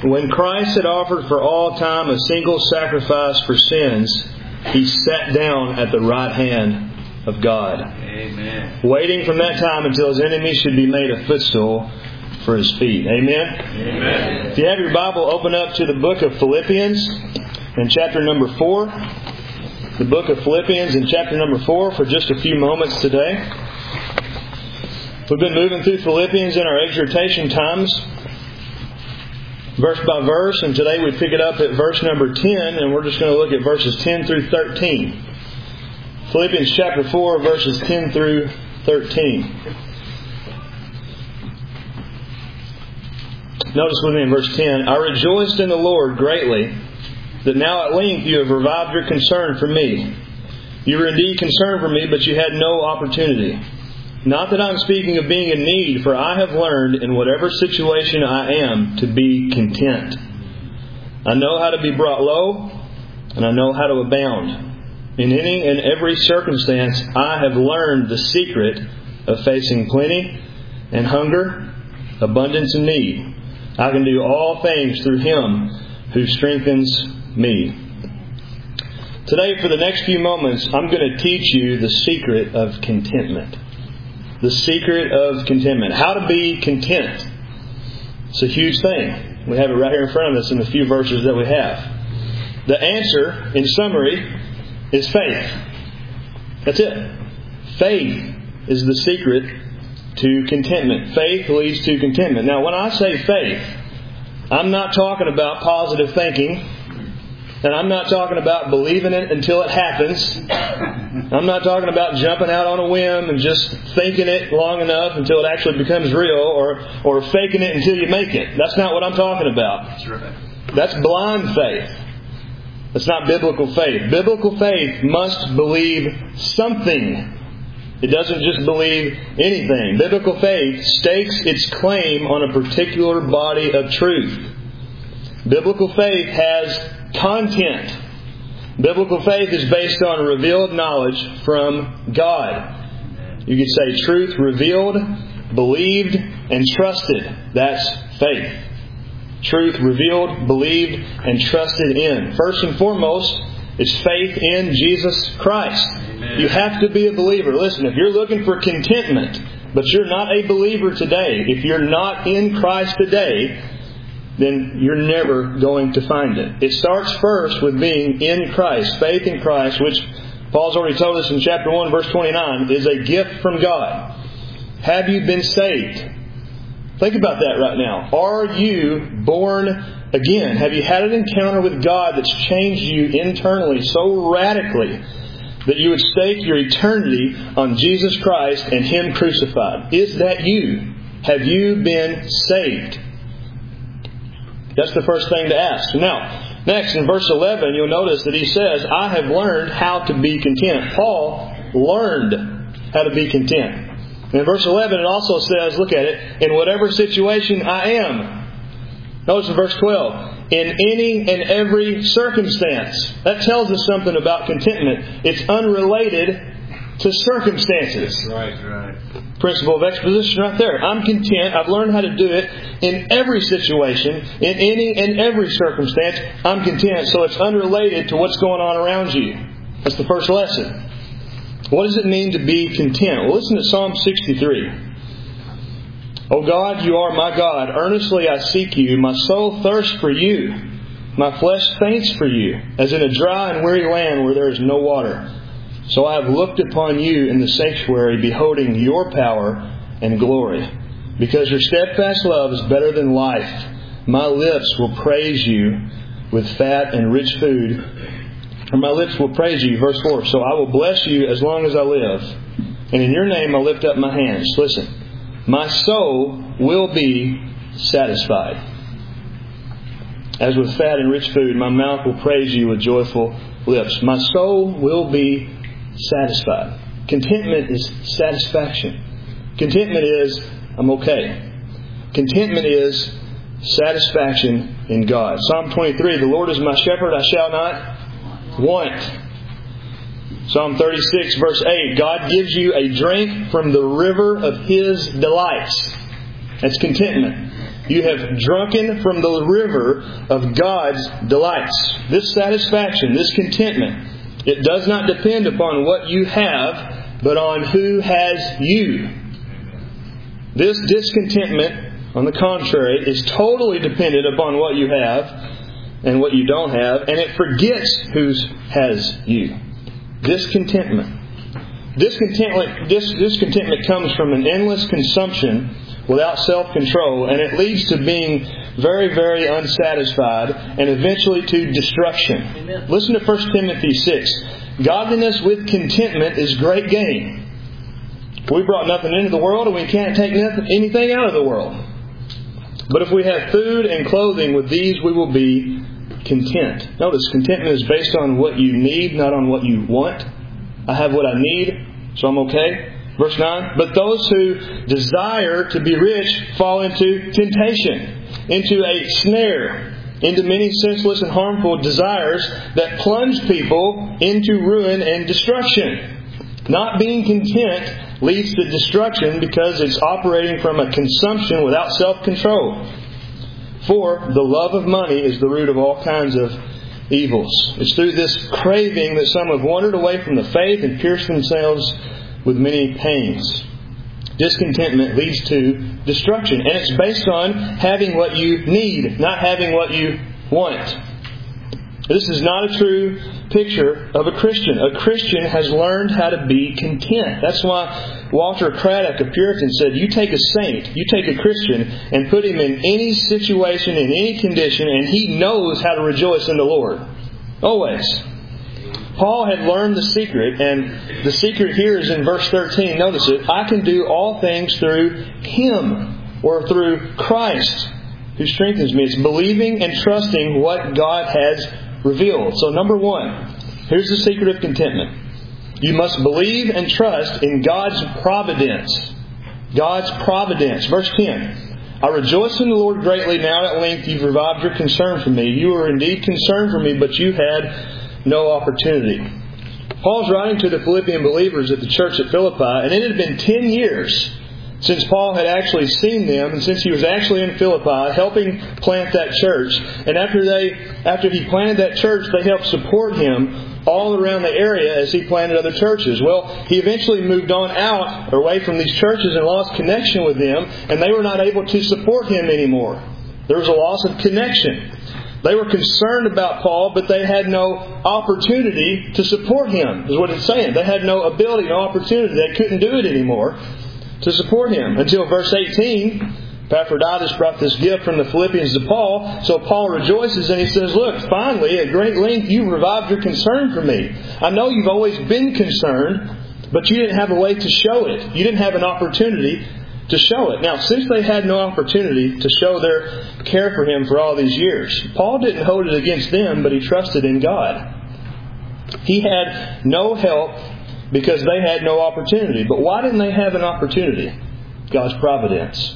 When Christ had offered for all time a single sacrifice for sins, He sat down at the right hand of God. Amen. Waiting from that time until His enemies should be made a footstool for His feet. Amen? Amen. If you have your Bible, open up to the book of Philippians in chapter number 4. The book of Philippians in chapter number 4 for just a few moments today. We've been moving through Philippians in our exhortation times, verse by verse, and today we pick it up at verse number 10, and we're just going to look at verses 10 through 13. Philippians chapter 4, verses 10 through 13. Notice with me in verse 10, I rejoiced in the Lord greatly that now at length you have revived your concern for me. You were indeed concerned for me, but you had no opportunity. Not that I'm speaking of being in need, for I have learned in whatever situation I am to be content. I know how to be brought low, and I know how to abound. In any and every circumstance, I have learned the secret of facing plenty and hunger, abundance and need. I can do all things through Him who strengthens me. Today, for the next few moments, I'm going to teach you the secret of contentment. The secret of contentment. How to be content. It's a huge thing. We have it right here in front of us in the few verses that we have. The answer, in summary, is faith. That's it. Faith is the secret to contentment. Faith leads to contentment. Now, when I say faith, I'm not talking about positive thinking. And I'm not talking about believing it until it happens. I'm not talking about jumping out on a whim and just thinking it long enough until it actually becomes real, or faking it until you make it. That's not what I'm talking about. That's right. That's blind faith. That's not biblical faith. Biblical faith must believe something. It doesn't just believe anything. Biblical faith stakes its claim on a particular body of truth. Biblical faith has content. Biblical faith is based on revealed knowledge from God. You could say truth revealed, believed, and trusted. That's faith. Truth revealed, believed, and trusted in. First and foremost, it's faith in Jesus Christ. Amen. You have to be a believer. Listen, if you're looking for contentment, but you're not a believer today, if you're not in Christ today, then you're never going to find it. It starts first with being in Christ. Faith in Christ, which Paul's already told us in chapter 1, verse 29, is a gift from God. Have you been saved? Think about that right now. Are you born again? Have you had an encounter with God that's changed you internally so radically that you would stake your eternity on Jesus Christ and Him crucified? Is that you? Have you been saved? That's the first thing to ask. Now, next in verse 11, you'll notice that he says, I have learned how to be content. Paul learned how to be content. And in verse 11, it also says, look at it, in whatever situation I am. Notice in verse 12, in any and every circumstance. That tells us something about contentment. It's unrelated to circumstances. Right. Principle of exposition right there. I'm content. I've learned how to do it in every situation, in any and every circumstance. I'm content. So it's unrelated to what's going on around you. That's the first lesson. What does it mean to be content? Well, listen to Psalm 63. O God, you are my God. Earnestly I seek you. My soul thirsts for you. My flesh faints for you, as in a dry and weary land where there is no water. So I have looked upon you in the sanctuary, beholding your power and glory. Because your steadfast love is better than life, my lips will praise you with fat and rich food. Or my lips will praise you, verse 4. So I will bless you as long as I live. And in your name I'll lift up my hands. Listen. My soul will be satisfied. As with fat and rich food, my mouth will praise you with joyful lips. My soul will be satisfied. Contentment is satisfaction. Contentment is, I'm okay. Contentment is satisfaction in God. Psalm 23, the Lord is my shepherd, I shall not want. Psalm 36, verse 8, God gives you a drink from the river of His delights. That's contentment. You have drunken from the river of God's delights. This satisfaction, this contentment, it does not depend upon what you have, but on who has you. This discontentment, on the contrary, is totally dependent upon what you have and what you don't have, and it forgets who has you. Discontentment. Discontentment comes from an endless consumption without self-control, and it leads to being very, very unsatisfied and eventually to destruction. Amen. Listen to 1 Timothy 6. Godliness with contentment is great gain. We brought nothing into the world, and we can't take anything out of the world. But if we have food and clothing, with these we will be content. Notice, contentment is based on what you need, not on what you want. I have what I need, so I'm okay. Verse 9, but those who desire to be rich fall into temptation, into a snare, into many senseless and harmful desires that plunge people into ruin and destruction. Not being content leads to destruction because it's operating from a consumption without self-control. For the love of money is the root of all kinds of evils. It's through this craving that some have wandered away from the faith and pierced themselves with many pains. Discontentment leads to destruction. And it's based on having what you need, not having what you want. This is not a true picture of a Christian. A Christian has learned how to be content. That's why Walter Craddock, a Puritan, said, you take a saint, you take a Christian, and put him in any situation, in any condition, and he knows how to rejoice in the Lord. Always. Paul had learned the secret, and the secret here is in verse 13. Notice it. I can do all things through Him, or through Christ, who strengthens me. It's believing and trusting what God has revealed. So number one, here's the secret of contentment. You must believe and trust in God's providence. God's providence. Verse 10. I rejoice in the Lord greatly now at length you've revived your concern for me. You were indeed concerned for me, but you had no opportunity. Paul's writing to the Philippian believers at the church at Philippi, and it had been 10 years since Paul had actually seen them, and since he was actually in Philippi helping plant that church. And after he planted that church, they helped support him all around the area as he planted other churches. Well, he eventually moved on out or away from these churches and lost connection with them, and they were not able to support him anymore. There was a loss of connection. They were concerned about Paul, but they had no opportunity to support him, is what it's saying. They had no ability, no opportunity. They couldn't do it anymore to support him. Until verse 18, Epaphroditus brought this gift from the Philippians to Paul. So Paul rejoices and he says, look, finally, at great length, you've revived your concern for me. I know you've always been concerned, but you didn't have a way to show it. You didn't have an opportunity to show it. Now, since they had no opportunity to show their care for him for all these years, Paul didn't hold it against them, but he trusted in God. He had no help because they had no opportunity. But why didn't they have an opportunity? God's providence.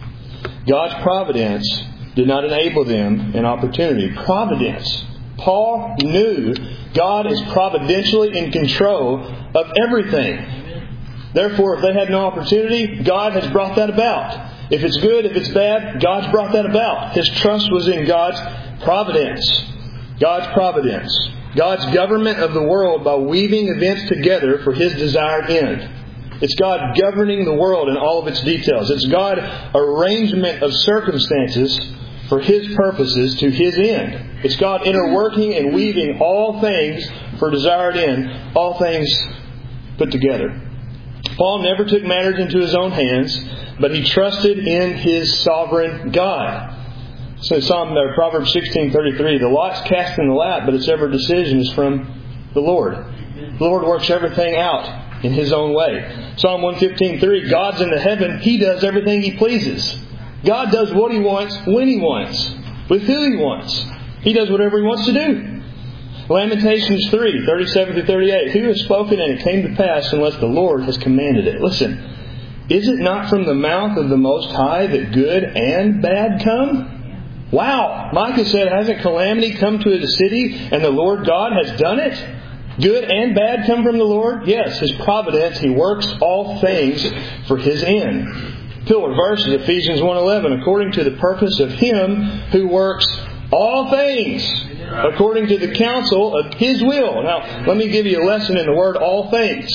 God's providence did not enable them an opportunity. Providence. Paul knew God is providentially in control of everything. Therefore, if they had no opportunity, God has brought that about. If it's good, if it's bad, God's brought that about. His trust was in God's providence. God's providence. God's government of the world by weaving events together for His desired end. It's God governing the world in all of its details. It's God's arrangement of circumstances for His purposes to His end. It's God interworking and weaving all things for desired end, all things put together. Paul never took matters into his own hands, but he trusted in his sovereign God. So Proverbs 16:33, the lot's cast in the lap, but its every decision is from the Lord. The Lord works everything out in His own way. Psalm 115:3, God's in the heaven, He does everything He pleases. God does what He wants, when He wants, with who He wants. He does whatever He wants to do. Lamentations 3:37-38, who has spoken and it came to pass unless the Lord has commanded it? Listen, is it not from the mouth of the Most High that good and bad come? Wow! Micah said, hasn't calamity come to the city and the Lord God has done it? Good and bad come from the Lord? Yes, His providence, He works all things for His end. pillar verse is Ephesians 1:11. According to the purpose of Him who works all things according to the counsel of His will. Now, let me give you a lesson in the word all things.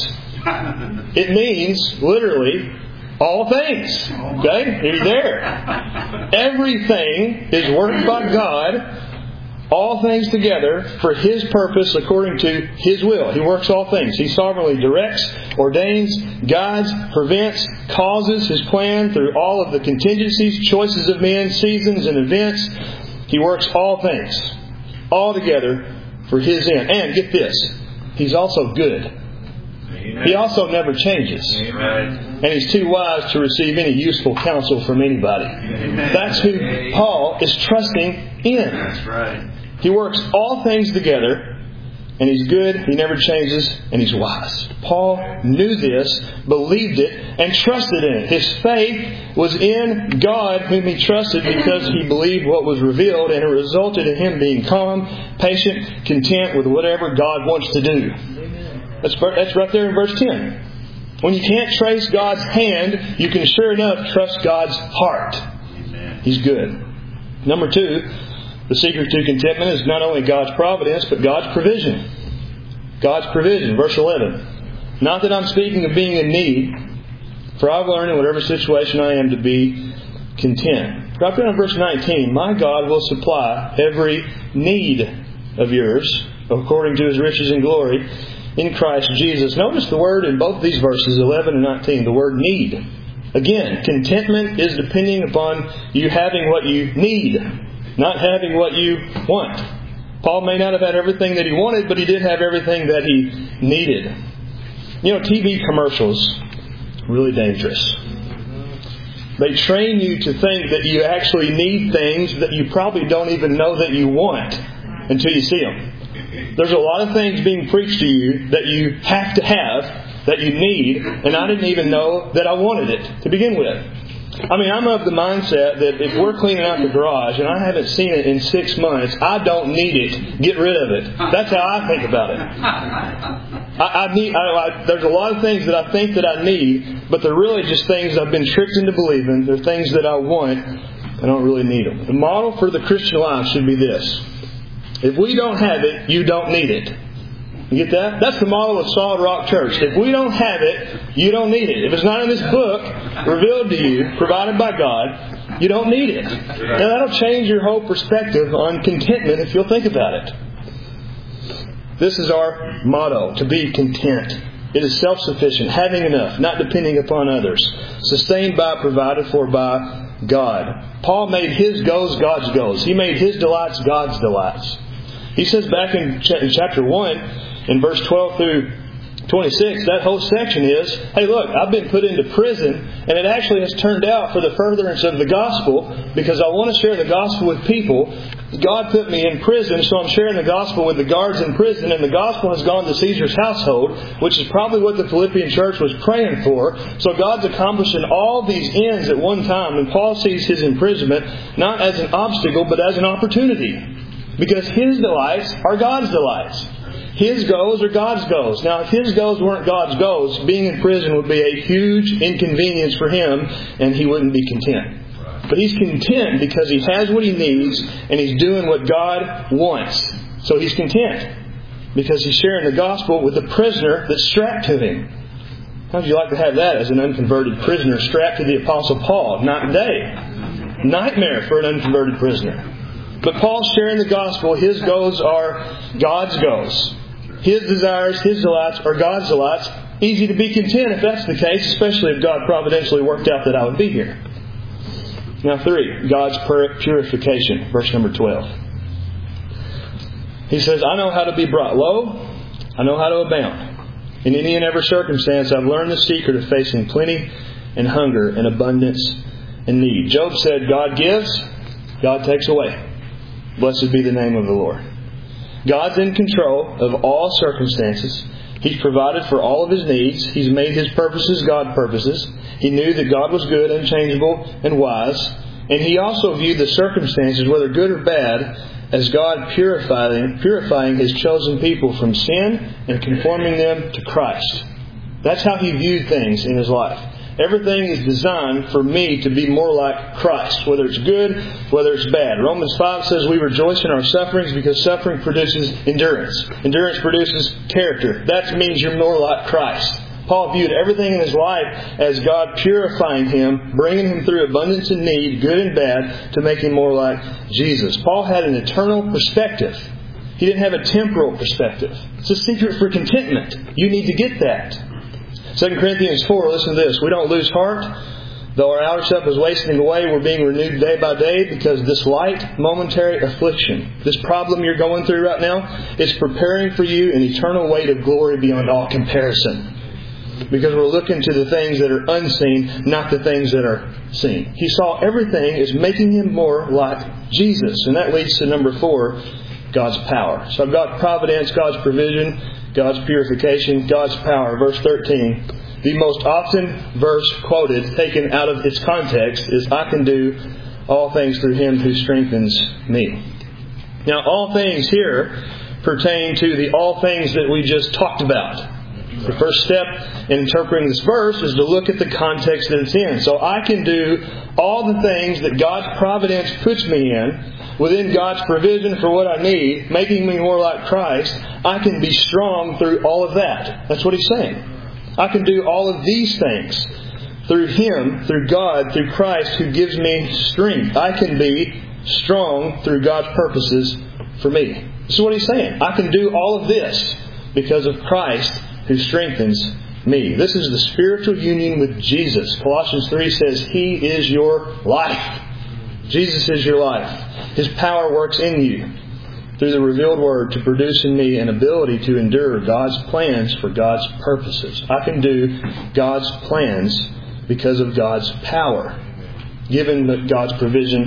It means, literally, all things. Okay? Are you there? Everything is worked by God, all things together for His purpose according to His will. He works all things. He sovereignly directs, ordains, guides, prevents, causes His plan through all of the contingencies, choices of men, seasons, and events. He works all things, all together for His end. And get this, He's also good. Amen. He also never changes. Amen. And He's too wise to receive any useful counsel from anybody. Amen. That's who Paul is trusting in. That's right. He works all things together, and He's good, He never changes, and He's wise. Paul knew this, believed it, and trusted in it. His faith was in God whom he trusted because he believed what was revealed, and it resulted in him being calm, patient, content with whatever God wants to do. That's right there in verse 10. When you can't trace God's hand, you can sure enough trust God's heart. He's good. Number 2, the secret to contentment is not only God's providence, but God's provision. God's provision. Verse 11. Not that I'm speaking of being in need, for I've learned in whatever situation I am to be content. Drop down to verse 19. My God will supply every need of yours according to His riches and glory in Christ Jesus. Notice the word in both these verses, 11 and 19, the word need. Again, contentment is depending upon you having what you need, not having what you want. Paul may not have had everything that he wanted, but he did have everything that he needed. You know, TV commercials, really dangerous. They train you to think that you actually need things that you probably don't even know that you want until you see them. There's a lot of things being preached to you that you have to have, that you need, and I didn't even know that I wanted it to begin with. I mean, I'm of the mindset that if we're cleaning out the garage and I haven't seen it in 6 months, I don't need it. Get rid of it. That's how I think about it. There's a lot of things that I think that I need, but they're really just things I've been tricked into believing. They're things that I want. I don't really need them. The model for the Christian life should be this. If we don't have it, you don't need it. You get that? That's the model of Solid Rock Church. If we don't have it, you don't need it. If it's not in this book, revealed to you, provided by God, you don't need it. Now that'll change your whole perspective on contentment if you'll think about it. This is our motto, to be content. It is self-sufficient, having enough, not depending upon others. Sustained by, provided for by God. Paul made his goals God's goals. He made his delights God's delights. He says back in chapter 1, in verse 12 through 26, that whole section is, hey look, I've been put into prison, and it actually has turned out for the furtherance of the gospel, because I want to share the gospel with people. God put me in prison, so I'm sharing the gospel with the guards in prison, and the gospel has gone to Caesar's household, which is probably what the Philippian church was praying for. So God's accomplishing all these ends at one time, and Paul sees his imprisonment not as an obstacle, but as an opportunity. Because his delights are God's delights. His goals are God's goals. Now, if his goals weren't God's goals, being in prison would be a huge inconvenience for him, and he wouldn't be content. But he's content because he has what he needs, and he's doing what God wants. So he's content because he's sharing the gospel with the prisoner that's strapped to him. How would you like to have that as an unconverted prisoner strapped to the Apostle Paul? Night and day. Nightmare for an unconverted prisoner. But Paul's sharing the gospel. His goals are God's goals. His desires, his delights are God's delights. Easy to be content if that's the case, especially if God providentially worked out that I would be here. Now 3, God's purification. Verse number 12. He says, I know how to be brought low. I know how to abound. In any and every circumstance, I've learned the secret of facing plenty and hunger and abundance and need. Job said, God gives, God takes away. Blessed be the name of the Lord. God's in control of all circumstances. He's provided for all of his needs. He's made his purposes God purposes. He knew that God was good, unchangeable, and wise. And he also viewed the circumstances, whether good or bad, as God purifying his chosen people from sin and conforming them to Christ. That's how he viewed things in his life. Everything is designed for me to be more like Christ, whether it's good, whether it's bad. Romans 5 says we rejoice in our sufferings because suffering produces endurance. Endurance produces character. That means you're more like Christ. Paul viewed everything in his life as God purifying him, bringing him through abundance and need, good and bad, to make him more like Jesus. Paul had an eternal perspective. He didn't have a temporal perspective. It's a secret for contentment. You need to get that. 2 Corinthians 4, listen to this. We don't lose heart. Though our outer self is wasting away, we're being renewed day by day because this light, momentary affliction, this problem you're going through right now, is preparing for you an eternal weight of glory beyond all comparison. Because we're looking to the things that are unseen, not the things that are seen. He saw everything as making him more like Jesus. And that leads to number 4, God's power. So I've got providence, God's provision, God's purification, God's power. Verse 13. The most often verse quoted, taken out of its context, is I can do all things through Him who strengthens me. Now all things here pertain to the all things that we just talked about. The first step in interpreting this verse is to look at the context that it's in. So I can do all the things that God's providence puts me in, within God's provision for what I need, making me more like Christ. I can be strong through all of that. That's what he's saying. I can do all of these things through Him, through God, through Christ who gives me strength. I can be strong through God's purposes for me. This is what he's saying. I can do all of this because of Christ who strengthens me. This is the spiritual union with Jesus. Colossians 3 says He is your life. Jesus is your life. His power works in you through the revealed Word to produce in me an ability to endure God's plans for God's purposes. I can do God's plans because of God's power, given God's provision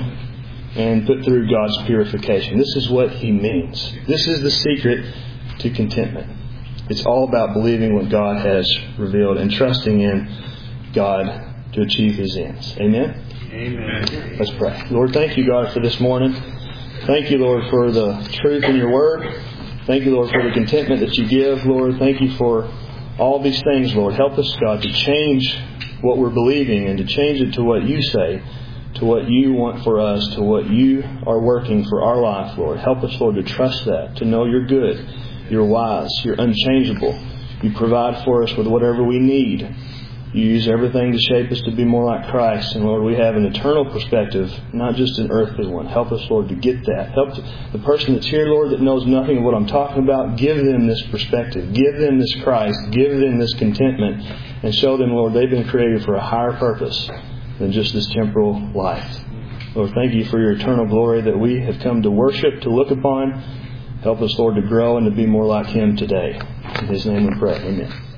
and put through God's purification. This is what He means. This is the secret to contentment. It's all about believing what God has revealed and trusting in God to achieve His ends. Amen? Amen. Let's pray. Lord, thank you, God, for this morning. Thank you, Lord, for the truth in your Word. Thank you, Lord, for the contentment that you give. Lord, thank you for all these things, Lord. Help us, God, to change what we're believing and to change it to what you say, to what you want for us, to what you are working for our life, Lord. Help us, Lord, to trust that, to know you're good, you're wise, you're unchangeable. You provide for us with whatever we need. You use everything to shape us to be more like Christ. And Lord, we have an eternal perspective, not just an earthly one. Help us, Lord, to get that. Help the person that's here, Lord, that knows nothing of what I'm talking about. Give them this perspective. Give them this Christ. Give them this contentment. And show them, Lord, they've been created for a higher purpose than just this temporal life. Lord, thank you for your eternal glory that we have come to worship, to look upon. Help us, Lord, to grow and to be more like Him today. In His name we pray. Amen.